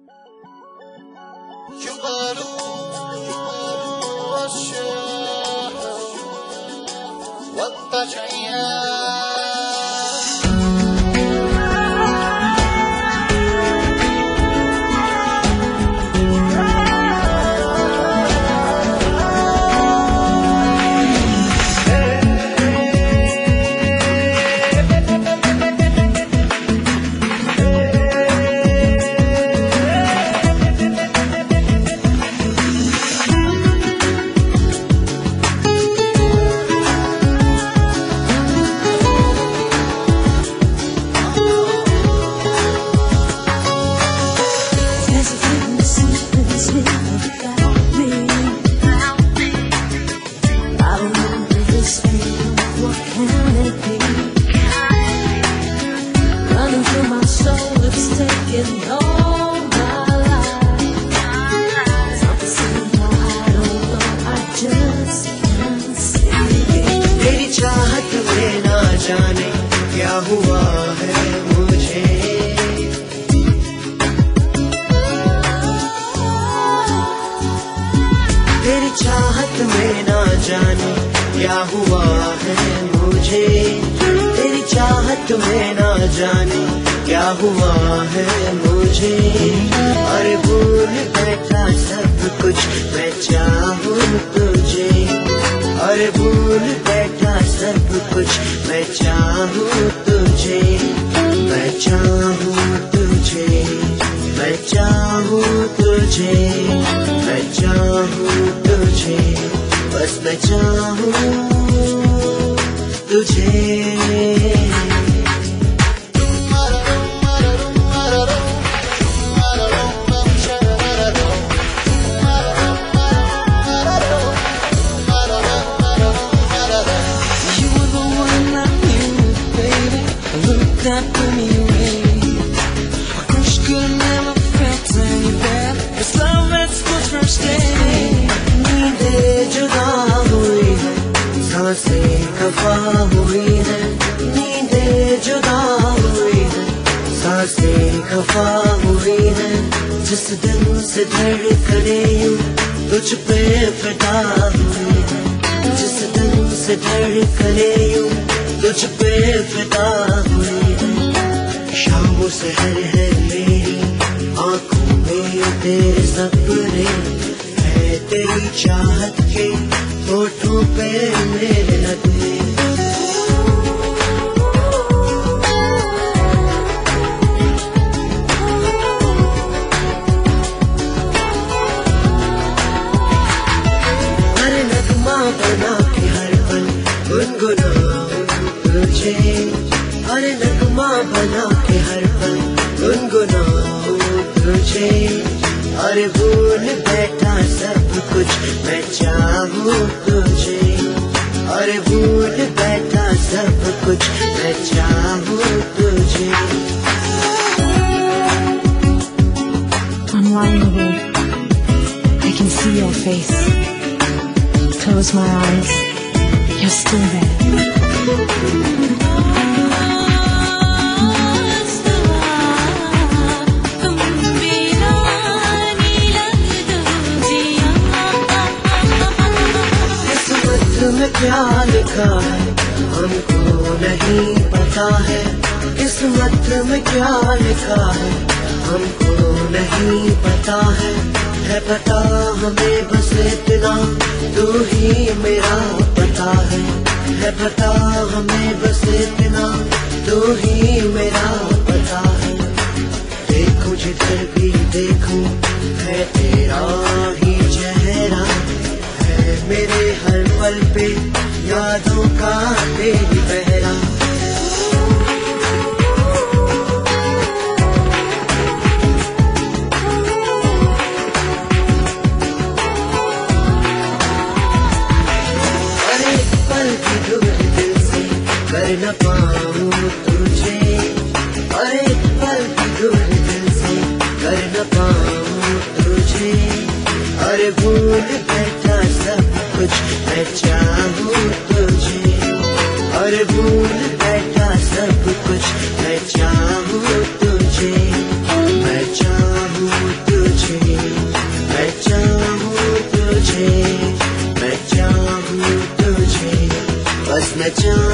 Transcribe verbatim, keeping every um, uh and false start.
जाने क्या हुआ है मुझे, तेरी चाहत में ना जाने क्या हुआ है मुझे, तेरी चाहत में ना जाने क्या हुआ है मुझे। अरे भूल बैठा सब कुछ मैं चाहूँ तुझे, अरे भूल बैठा सब कुछ मैं चाहूँ तुझे, मैं चाहूँ तुझे, मैं चाहूँ तुझे, मैं चाहूँ तुझे, बस मैं चाहूँ तुझे। That blew me away. I wish could never felt any better. This love that's good first day. नींदें जुदा हुई है, सांसें खफा हुई है, नींदें जुदा हुई है, सांसें खफा हुई है। जिस दिन से धड़कने यूं तुझ पे फिदा हुई है, जिस दिन से धड़कने यूं तुझ पे फिदा हुई है। शामों सहर है मेरी आंखों में तेरे सपने, है तेरी चाहत के होठों पे मेरे नगमे। अरे नगमा बना के हर पल गुनगुनाऊं तुझे, अरे नगमा बना के हर पल गुनगुनाऊं तुझे। अरे भूल बैठा सब कुछ मैं चाहूँ तुझे, अरे भूल बैठा सब कुछ मैं चाहूँ तुझे। I'm lying awake, I can see your face. Close my eyes, you're still there. में क्या लिखा है हमको नहीं पता है, किस्मत में क्या लिखा है हमको नहीं पता है। है पता हमें बस इतना तू ही मेरा पता है, है पता हमें बस इतना तू ही मेरा पता है। देखूं जिधर भी देखूं है तेरा ही चेहरा, है मेरे हर पल पे यादों का तेरी पहरा। अरे पल की दूर दिल से कर न पाऊं तुझे, अरे पल की दूर दिल से कर न पाऊं तुझे। अरे भूल बैठा सब कुछ मैं चाहूँ तुझे, अरे भूल बैठा सब कुछ मैं चाहूँ तुझे, मैं चाहूँ जान